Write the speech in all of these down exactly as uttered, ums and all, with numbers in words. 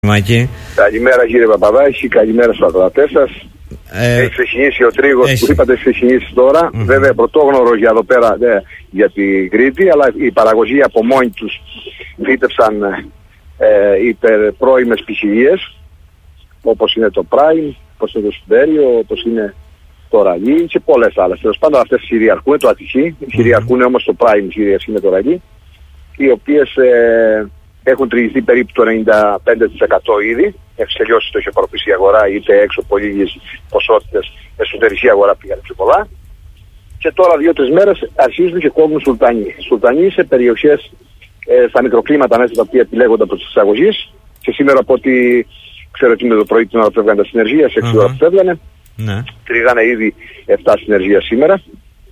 Μάκη. Καλημέρα κύριε Παπαδάκη, καλημέρα στους ακροατές σας. Ε, έχει ξεκινήσει ο τρίγος έχει. που είπατε, έχει ξεκινήσει τώρα. Mm-hmm. Βέβαια πρωτόγνωρος για εδώ πέρα ναι, για την Κρήτη, αλλά οι παραγωγοί από μόνοι τους φύτευσαν ε, υπερπρώιμες ποικιλίες, όπως είναι το Prime, όπως είναι το Σουντέριο, όπως είναι το Ραλί και πολλές άλλες. Τέλος πάντων αυτές κυριαρχούν, το Αττική, mm-hmm. κυριαρχούν όμως το Prime, κυριαρχεί με το Ραλί, οι οποίες ε, έχουν τριγυθεί περίπου το ενενήντα πέντε τοις εκατό ήδη. Έχει τελειώσει το είχε προπήσει η αγορά, είτε έξω από λίγες ποσότητες, εσωτερική αγορά πήγανε πιο πολλά. Και τώρα δύο-τρεις μέρες αρχίζουν και κόβουν σουλτανί. Σουλτανί σε περιοχές, ε, στα μικροκλίματα μέσα τα οποία επιλέγονται από τις εισαγωγείς. Και σήμερα από ό,τι ξέρω ότι είναι το πρωί την ώρα που φεύγανε τα συνεργεία, σε έξι ώρα που φεύγανε, ναι. Τρίγανε ήδη επτά συνεργεία σήμερα.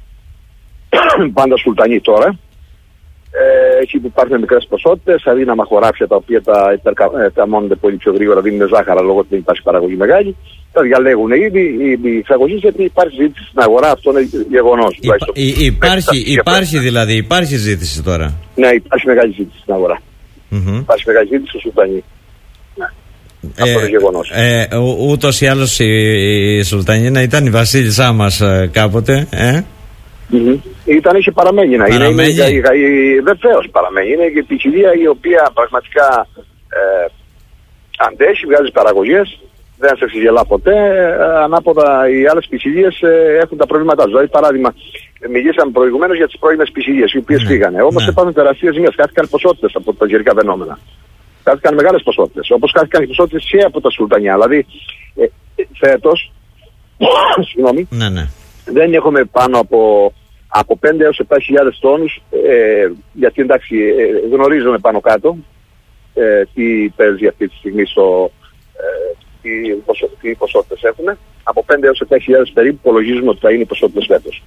Πάντα σουλτανί τώρα. Ε, εκεί που υπάρχουν μικρές ποσότητες, αδύναμα χωράφια τα οποία τα υπερκαμώνονται πολύ πιο γρήγορα, δίνουν ζάχαρα λόγω ότι δεν υπάρχει παραγωγή μεγάλη. Τα διαλέγουν ήδη οι εξαγωγείς γιατί υπάρχει ζήτηση στην αγορά, αυτό είναι γεγονός. Υπά, υ, υπάρχει, υπάρχει δηλαδή, υπάρχει ζήτηση τώρα. Ναι, υπάρχει μεγάλη ζήτηση στην αγορά. Mm-hmm. Υπάρχει μεγάλη ζήτηση στο σουλτανί. Ναι. Ε, αυτό είναι γεγονός. Ε, ούτως ή άλλως η, η Σουλτανίνα ήταν η βασίλισσά μας ε, κάποτε, ε? Mm-hmm. Ήταν, είχε παραμένει να είναι, είναι, είναι, είναι βεβαίως παραμένει, είναι η ποικιλία η οποία πραγματικά ε, αντέχει, βγάζει παραγωγές, δεν σε ξεγελά ποτέ, ε, ανάποδα οι άλλες ποικιλίες ε, έχουν τα προβλήματά τους. Δηλαδή παράδειγμα, μιλήσαμε προηγουμένως για τις πρώιμες ποικιλίες οι οποίες ναι. φύγανε, όμως ναι. υπάρχουν τεραστίες ζημίες, χάθηκαν ποσότητες από τα γερικά βενόμενα, χάθηκαν μεγάλες ποσότητες, όπως χάθηκαν οι ποσότητες και από τα σουλτανιά, δηλαδή ε, ε, φέτος, συγγνώμη, ναι, ναι. δεν έχουμε πάνω από από πέντε έως επτά χιλιάδες τόνους, ε, γιατί εντάξει ε, γνωρίζουμε πάνω κάτω ε, τι παίζει αυτή τη στιγμή, στο, ε, τι, ποσο, τι ποσότητες έχουν. Από πέντε έως επτά χιλιάδες περίπου υπολογίζουμε ότι θα είναι οι ποσότητες φέτος.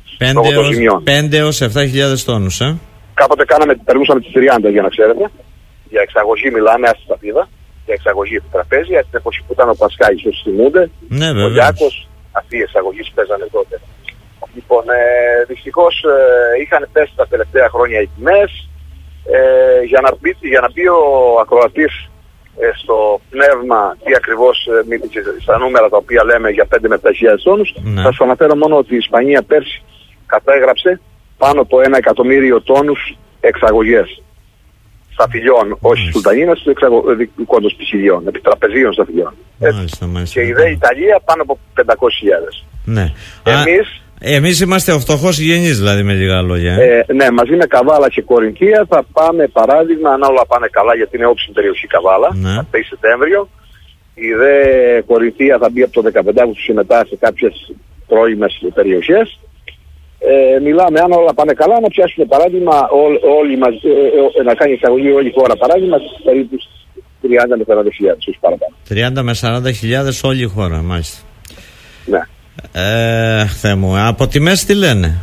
πέντε έως επτά χιλιάδες τόνους, ε? Κάποτε κάναμε, περνούσαμε τις τριάντα για να ξέρετε. Για εξαγωγή μιλάμε, άστι τα πίδα, για εξαγωγή τραπέζια, την εποχή που ήταν ο Πασχάλης, όσοι θυμούνται, ναι, ο Λιάκος, αυτοί οι εξαγωγείς παίζανε τότε. Λοιπόν, ε, δυστυχώς ε, είχαν πέσει τα τελευταία χρόνια οι τιμές. Ε, για, να πει, για να πει ο ακροατής ε, στο πνεύμα τι ακριβώς ε, στα νούμερα τα οποία λέμε για πέντε με επτά χιλιάδες τόνους, ναι. θα σας αναφέρω μόνο ότι η Ισπανία πέρσι κατέγραψε πάνω από ένα εκατομμύριο τόνους εξαγωγές σταφυλιών, όχι σουλτανίνας, εξαγωγικών ποικιλιών, επιτραπεζίων σταφυλιών. Μάλιστα, μάλιστα. Και η δε Ιταλία πάνω από πεντακόσιες χιλιάδες. Ναι. Εμείς Εμείς είμαστε ο φτωχός συγγενής, δηλαδή, με λίγα λόγια. Ε, ναι, μαζί με Καβάλα και Κορινθία θα πάμε, παράδειγμα, αν όλα πάνε καλά, γιατί είναι όψιμη περιοχή Καβάλα, ναι. θα πει Σεπτέμβριο. Η δε Κορινθία θα μπει από το δεκαπέντε Αυγούστου συμμετάσχει σε κάποιες πρώιμες περιοχές. Ε, μιλάμε, αν όλα πάνε καλά, να πιάσουμε παράδειγμα, ό, όλοι μας, ε, ε, να κάνει εισαγωγή όλη η χώρα, παράδειγμα, περίπου τριάντα με σαράντα χιλιάδες, όχι παραπάνω. τριάντα με σαράντα χιλιάδες όλη η χώρα, μάλιστα. Ναι. Ε, Θεέ μου, από τιμές τι λένε?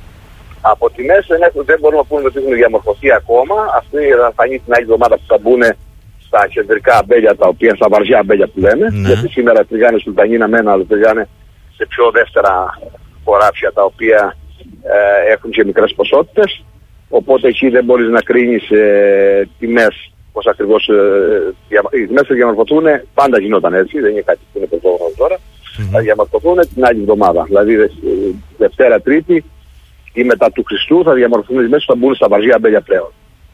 Από τιμές δεν, δεν μπορούμε να πούμε ότι έχουν διαμορφωθεί ακόμα. Αυτή θα φανεί την άλλη εβδομάδα που θα μπουν στα κεντρικά αμπέλια, τα οποία, στα βαριά αμπέλια που λέμε. Ναι. Γιατί σήμερα τριγάνε σουλτανίνα μένα, αλλά τριγάνε σε πιο δεύτερα χωράφια, τα οποία ε, έχουν και μικρές ποσότητες. Οπότε εκεί δεν μπορείς να κρίνεις ε, τιμές, πώς ακριβώς ε, οι τιμές θα διαμορφωθούν. Πάντα γινόταν έτσι, δεν είναι κάτι που είναι πρωτόγνωρο τώρα. Mm-hmm. Θα διαμορφωθούν την άλλη εβδομάδα. Δηλαδή Δευτέρα, Τρίτη ή μετά του Χριστού θα διαμορφωθούν οι μέσεις που θα μπουν στα βαριά αμπέλια πλέον.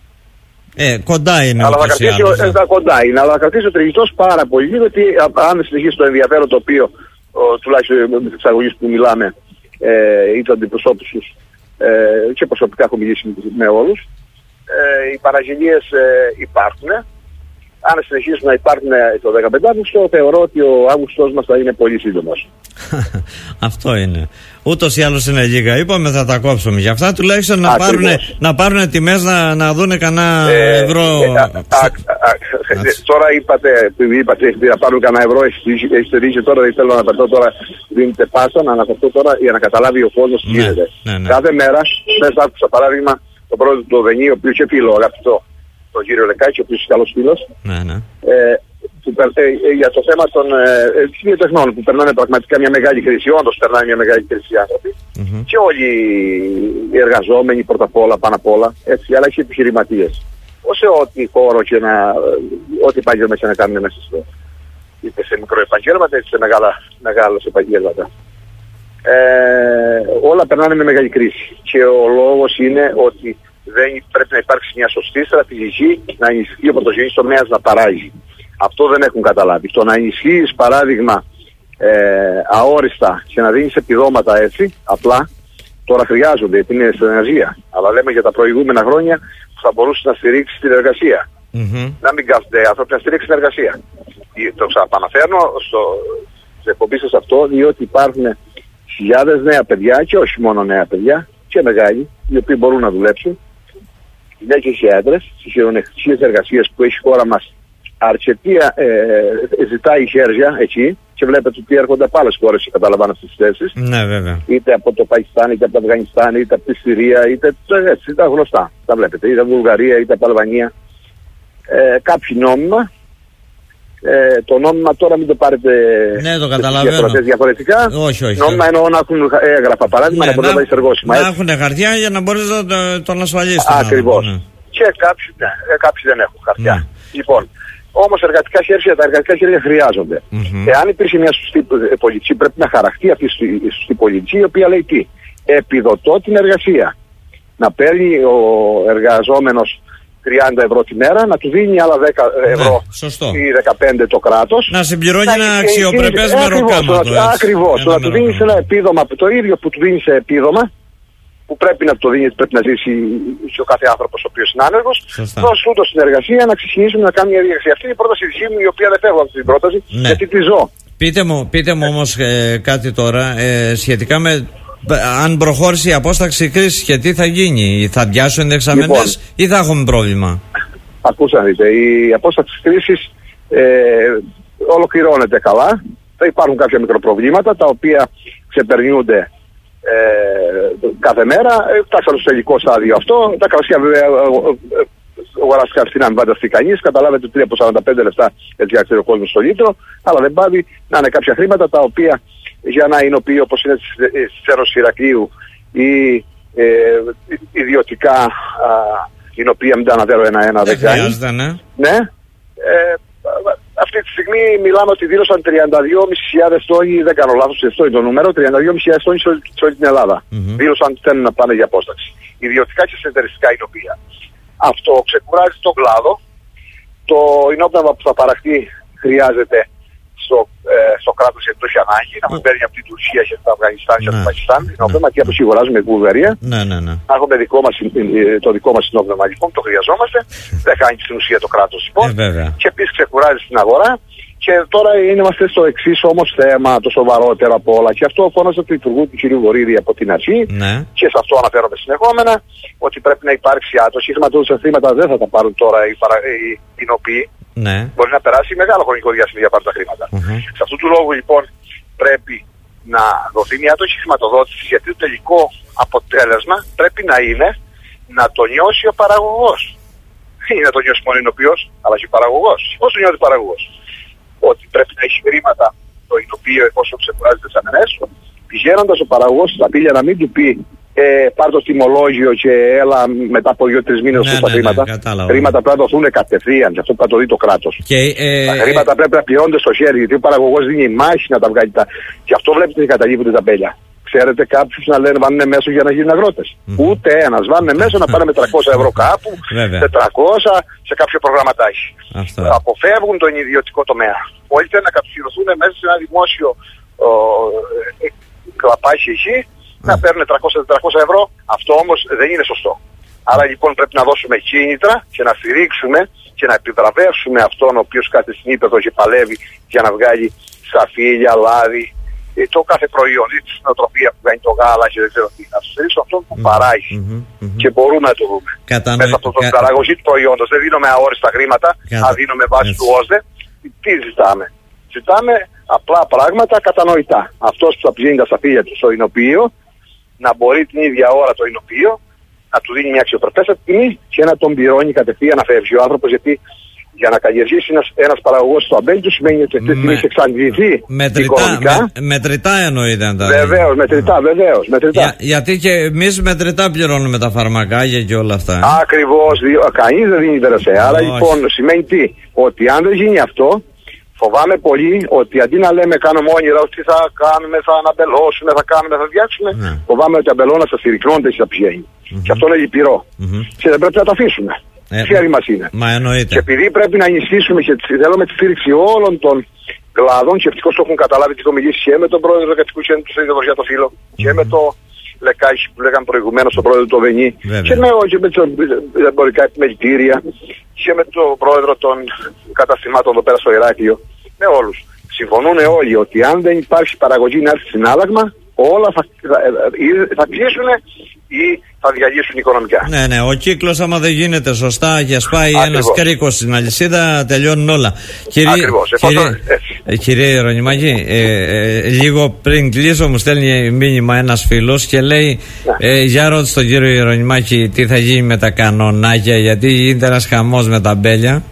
Ε, κοντά είναι αλλά θα κρατήσει, ε, ε, κοντά είναι, αλλά θα κρατήσει ο τριγιστός πάρα πολύ, γιατί αν συνεχίσει το ενδιαφέρον το οποίο ο, τουλάχιστον με τις εξαγωγές που μιλάμε ε, ή τους αντιπροσώπους τους ε, και προσωπικά έχω μιλήσει με όλους, ε, οι παραγγελίες ε, υπάρχουν. Αν συνεχίσουν να υπάρχουν το δεκαπέντε Αυγούστου, θεωρώ ότι ο Αύγουστος μας θα είναι πολύ σύντομος. Αυτό είναι. Ούτως ή άλλως είναι λίγα. Είπαμε θα τα κόψουμε. Γι' αυτά τουλάχιστον να πάρουν, να πάρουν τιμές να, να δούνε κανένα ε, ευρώ. Ε, α, α, α, α, τώρα είπατε, είπατε να πάρουν κανένα ευρώ, έχετε δίκιο τώρα, δεν θέλω να αναφερθώ τώρα, δίνετε πάσα, να αναφερθώ τώρα για να καταλάβει ο κόσμος τι γίνεται. Ναι, ναι. Κάθε μέρα, μέσα άκουσα παράδειγμα, τον πρόεδρο του Οδενή, ο οποίος και φίλο, αγαπητό, τον κύριο Λεκάκη, ο οποίος είναι καλός φίλος, ναι, ναι. Ε, που, ε, για το θέμα των ε, τεχνών που περνάνε πραγματικά μια μεγάλη κρίση, όντως περνάνε μια μεγάλη κρίση οι άνθρωποι mm-hmm. και όλοι οι εργαζόμενοι πρώτα απ' όλα, πάνω απ' όλα, έτσι, αλλά και οι επιχειρηματίες. όχι σε ό,τι χώρο και να, ό,τι επάγγελμα και να κάνουν μέσα στο, είτε σε μικρό επαγγέλματα είτε σε μεγάλα, μεγάλα επαγγέλματα. Ε, όλα περνάνε με μεγάλη κρίση και ο λόγος είναι ότι δεν πρέπει να υπάρξει μια σωστή στρατηγική να ενισχύει ο πρωτογενής τομέας να παράγει. Αυτό δεν έχουν καταλάβει. Το να ενισχύεις παράδειγμα ε, αόριστα και να δίνεις επιδόματα έτσι απλά, τώρα χρειάζονται γιατί είναι στην ενεργεία, αλλά λέμε για τα προηγούμενα χρόνια που θα μπορούσε να στηρίξει την εργασία. Mm-hmm. Να μην κάθονται άνθρωποι να στηρίξει την εργασία. Το ξαναπαναφέρνω στο εκπομπή σας αυτό, διότι υπάρχουν χιλιάδες νέα παιδιά και όχι μόνο νέα παιδιά και μεγάλοι, οι οποίοι μπορούν να δουλέψουν, γυναίκες και άντρες, στις χειρονακτικές εργασίες που έχει η χώρα μας αρκετή ε, ζητάει χέρια εκεί και βλέπετε ότι έρχονται από άλλες χώρες και καταλαμβάνουν αυτές τις θέσεις. Ναι, βέβαια. Είτε από το Πακιστάν, είτε από το Αφγανιστάν, είτε από τη Συρία, είτε έτσι, τα γνωστά. Τα βλέπετε, είτε από Βουλγαρία, είτε από Αλβανία. Ε, κάποιοι νόμιμα. Ε, το νόμιμα τώρα μην το πάρετε ναι, το καταλαβαίνω. Διαφορετικά. Όχι, όχι. Νόμιμα εννοώ να έχουν έγγραφα παράδειγμα, ναι, να μπορούν να είναι εργόσιμα. Να έχουν χαρτιά για να μπορείς να τον ασφαλίσεις. Ακριβώς. Ναι. Και κάποιοι, ναι, κάποιοι δεν έχουν χαρτιά. Ναι. Λοιπόν, όμως εργατικά χέρια, τα εργατικά χέρια χρειάζονται. Mm-hmm. Εάν υπήρχε μια σωστή πολιτική, πρέπει να χαραχτεί αυτή η σωστή πολιτική, η οποία λέει τι? Επιδοτώ την εργασία. Να παίρνει ο εργαζόμενος τριάντα ευρώ τη μέρα, να του δίνει άλλα δέκα ευρώ ναι, ή δεκαπέντε το κράτος. Να συμπληρώνει να, ένα αξιοπρεπές μεροκάματο. Ακριβώς. Να του δίνεις ένα επίδομα, το ίδιο που του δίνεις σε επίδομα, που πρέπει να το δίνει, πρέπει να ζήσει ο κάθε άνθρωπος ο οποίος είναι άνεργος. Δώσουν το στην εργασία να ξεκινήσουμε να κάνουμε μια διαδικασία. Αυτή είναι η πρόταση δική μου, η οποία δεν φεύγω από αυτή την πρόταση, ναι. γιατί τη ζω. Πείτε μου, πείτε μου όμως ε, κάτι τώρα ε, σχετικά με αν προχώρησε η απόσταξη κρίση και τι θα γίνει, θα αδειάσουν οι εξαμενές λοιπόν, ή θα έχουμε πρόβλημα? Ακούστε να δείτε, η απόσταξη κρίσης ε, ολοκληρώνεται καλά. Θα υπάρχουν κάποια μικροπροβλήματα τα οποία ξεπερνιούνται ε, κάθε μέρα. Φτάσαμε στο τελικό στάδιο αυτό. Τα κρασιά βέβαια αγοράστηκαν στην αν φανταστεί κανείς. Καταλάβετε ότι είναι από σαράντα πέντε λεπτά έτσι άξερε ο κόσμος στο λίτρο, αλλά δεν πάβει να είναι κάποια χρήματα τα οποία για να εινοποιεί όπως είναι στις Έρωσης Ηρακλείου ή ε, ιδιωτικά εινοποιία, μην τα αναφέρω ένα-ένα, δεν κάνει. Ναι. ναι. Ε, αυτή τη στιγμή μιλάμε ότι δήλωσαν τριάντα δύο χιλιάδες τόνοι, δεν κάνω λάθος, αυτό είναι το νούμερο, τριάντα δύο χιλιάδες τόνοι σε όλη την Ελλάδα. Mm-hmm. Δήλωσαν ότι θέλουν να πάνε για απόσταξη. Ιδιωτικά και σε εταιριστικά εινοποιία. Αυτό ξεκουράζει τον κλάδο. Το εινόπνευμα που θα παραχθεί χρειάζεται στο, ε, στο κράτος γιατί το έχει ανάγκη, να μας παίρνει από την Τουρκία και από το Αφγανιστάν και από το Πακιστάν, εινόπνευμα και από το αγοράζουμε η Βουλγαρία. Ναι, ναι, ναι. Να έχουμε δικό μας, το δικό μας εινόπνευμα λοιπόν, το χρειαζόμαστε. Δεν κάνει στην ουσία το κράτος λοιπόν. Ε, και επίσης ξεκουράζει στην αγορά. Και τώρα είμαστε στο εξής όμως θέμα, το σοβαρότερο από όλα. Και αυτό φώναζε του Υπουργού του κ. Βορίδη από την αρχή. Ναι. Και σε αυτό αναφέρομαι συνεχόμενα, ότι πρέπει να υπάρξει άτοση. Οι χρηματοδότηση χρήματα δεν θα τα πάρουν τώρα οι, παρα... οι κοινοποιοί. Ναι. Μπορεί να περάσει μεγάλο χρονικό διάστημα για να πάρουν τα χρήματα. Mm-hmm. Σε αυτού του λόγου λοιπόν πρέπει να δοθεί μια άτοση χρηματοδότηση, γιατί το τελικό αποτέλεσμα πρέπει να είναι να το νιώσει ο παραγωγός. Δεν είναι να το νιώσει μόνο ο εινοποιός, αλλά και ο παραγωγός. Πώς το νιώθει ο παραγωγός? Ότι πρέπει να έχει χρήματα το εινοποιείο εφόσον ξεκουράζει τις αμενές, πηγαίνοντας ο παραγωγός στα πύλια να μην του πει ε, πάρ' το τιμολόγιο και έλα μετά από δύο-τρεις μήνες ναι, τα ναι, χρήματα. Ναι, χρήματα πρέπει να δοθούν κατευθείαν και αυτό που θα το δει το κράτος. Και, ε, τα χρήματα ε, πρέπει να πληρώνονται στο χέρι, γιατί ο παραγωγός δίνει μάχη να τα βγάλει. Τα... Και αυτό βλέπετε ότι καταλήγουν τα μπέλια. Ξέρετε κάποιους να λένε βάλουν μέσω για να γίνουν αγρότες. Mm. Ούτε ένας. Βάλουν μέσω να πάνε με τριακόσια ευρώ κάπου, τετρακόσια σε κάποιο προγραμματάκι. Αυτό. Αποφεύγουν τον ιδιωτικό τομέα. Όλοι θέλουν να κατοχυρωθούν μέσα σε ένα δημόσιο ο, ε, κλαπάκι εκεί, mm. να παίρνουν τριακόσια τετρακόσια ευρώ. Αυτό όμως δεν είναι σωστό. Άρα λοιπόν πρέπει να δώσουμε κίνητρα και να στηρίξουμε και να επιβραβεύσουμε αυτόν ο οποίος κάθε στην ύπεδο και παλεύει για να βγάλει σαφίλια, λάδι, το κάθε προϊόν, ή τη νοοτροπία που κάνει το γάλα και δεν ξέρω τι. Να στηρίξουμε αυτόν που παράγει. Mm-hmm, mm-hmm. Και μπορούμε να το δούμε. Κατανοη... Μέσα από την κα... παραγωγή του προϊόντος. Δεν δίνουμε αόριστα χρήματα, Κατα... αν δίνουμε βάση Έτσι. του ΟΣΔΕ. Τι ζητάμε? Ζητάμε απλά πράγματα κατανοητά. Αυτός που θα πηγαίνει τα σαφίλια του στο εινοποιείο, να μπορεί την ίδια ώρα το εινοποιείο να του δίνει μια αξιοπρεπέστατη τιμή και να τον πληρώνει κατευθείαν να φεύγει ο άνθρωπος, γιατί Για να καλλιεργήσει ένας, ένας παραγωγός στο αμπέλι του σημαίνει ότι αυτή τη στιγμή έχει εξαντληθεί οικονομικά. Με, μετρητά εννοείται αν τα Βεβαίως, μετρητά, βεβαίως. Μετρητά. Για, γιατί και εμείς μετρητά πληρώνουμε τα φαρμακάκια και όλα αυτά. Ακριβώς, κανείς δεν δίνει τερασέ. Άρα λοιπόν σημαίνει τι, ότι αν δεν γίνει αυτό, φοβάμαι πολύ ότι αντί να λέμε κάνουμε όνειρα ότι θα κάνουμε, θα αναμπελώσουμε, θα κάνουμε, θα διάξουμε, ναι. φοβάμαι ότι αμπελώνας θα συρρυκνώνεται και θα πηγαίνει. Mm-hmm. Και αυτό είναι λυπηρό. Mm-hmm. Και δεν πρέπει να το αφήσουμε. Ε, Χέρι μας είναι. Μα εννοείται. Και επειδή πρέπει να ενισχύσουμε και θέλουμε τη στήριξη όλων των κλάδων, και ευτυχώς το έχουν καταλάβει και το μιλήσει και με τον πρόεδρο του Εργατικού Κέντρου του Σύνδεσμου για το Φύλλο, mm-hmm. και με το Λεκάισι που λέγαμε προηγουμένως, τον πρόεδρο του ΟΒΕΝΙ, και με, και με τα εμπορικά επιμελητήρια, και με τον πρόεδρο των καταστημάτων εδώ πέρα στο Ηράκλειο. Με όλους. Συμφωνούν όλοι ότι αν δεν υπάρχει παραγωγή να έρθει συνάλλαγμα, όλα θα, θα, θα κλείσουν ή θα διαλύσουν οικονομικά. Ναι, ναι, ο κύκλος άμα δεν γίνεται σωστά και σπάει ένας κρίκος στην αλυσίδα, τελειώνουν όλα. Κύριε, Ακριβώς. Κύριε, ε, κύριε Ιερονιμάκη, ε, ε, λίγο πριν κλείσω μου στέλνει μήνυμα ένας φίλος και λέει ναι. ε, για ρώτησε τον κύριο Ιερονιμάκη τι θα γίνει με τα κανονάκια, γιατί γίνεται ένας χαμός με τα μπέλια.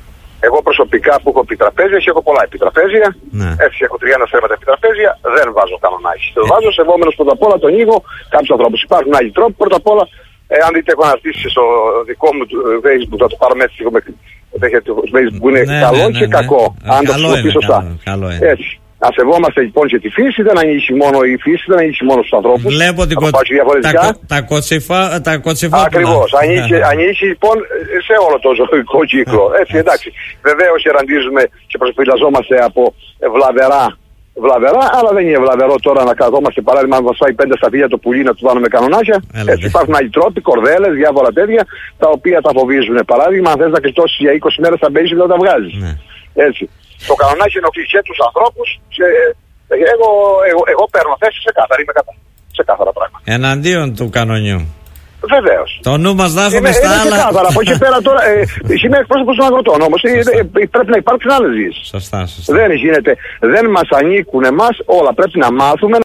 Εγώ προσωπικά που έχω επιτραπέζια, και έχω πολλά επιτραπέζια, ναι. έτσι έχω τριάντα θέματα επιτραπέζια, δεν βάζω κανονάκι. Το ε. βάζω σεβόμενος πρώτα απ' όλα τον ήχο κάποιους ανθρώπους. Υπάρχουν άλλοι τρόποι. Πρώτα απ' όλα, ε, αν δείτε, έχω αναρτήσει στο δικό μου Facebook, θα το πάρουμε έτσι, το Facebook που είναι ναι, καλό ναι, ναι, και ναι, κακό. Ναι. Αν καλό το χρησιμοποιεί σωστά. Καλό, καλό έτσι. Να σεβόμαστε λοιπόν και τη φύση, δεν ανήκει μόνο η φύση, δεν ανήκει μόνο στους ανθρώπους. Βλέπω ότι κο... τα, τα κοτσιφά, τα κοτσιφά. Ακριβώς. Ανήκει λοιπόν σε όλο το ζωικό κύκλο. Έτσι, εντάξει. Βεβαίως ραντίζουμε και προσπιλαζόμαστε από βλαβερά, βλαβερά, αλλά δεν είναι βλαβερό τώρα να καθόμαστε παράδειγμα αν μας φάει πέντε σταφύλια το πουλί να του βάλουμε κανονάκια. Έτσι, υπάρχουν άλλοι τρόποι, κορδέλες, διάφορα τέτοια, τα οποία τα φοβίζουν. Παράδειγμα, αν θες να κρυφτώσεις για είκοσι μέρες θα μπαίνεις και δεν τα βγάζεις. Έτσι. Το κανονάκι ενοχλεί και τους ανθρώπους και εγώ, εγώ, εγώ παίρνω θέση σε κάθαρα, είμαι κατά, σε κάθαρα πράγματα. Εναντίον του κανονιού. Βεβαίως. Το νου μας να έχουμε στα άλλα. Είναι κάθαρα, από εκεί πέρα τώρα, ε, είμαι εκπρόσωπος των αγροτών όμως, ε, ε, πρέπει να υπάρξουν άλλες λύσεις. Σωστά, σωστά. Δεν γίνεται, δεν μας ανήκουν εμάς όλα, πρέπει να μάθουμε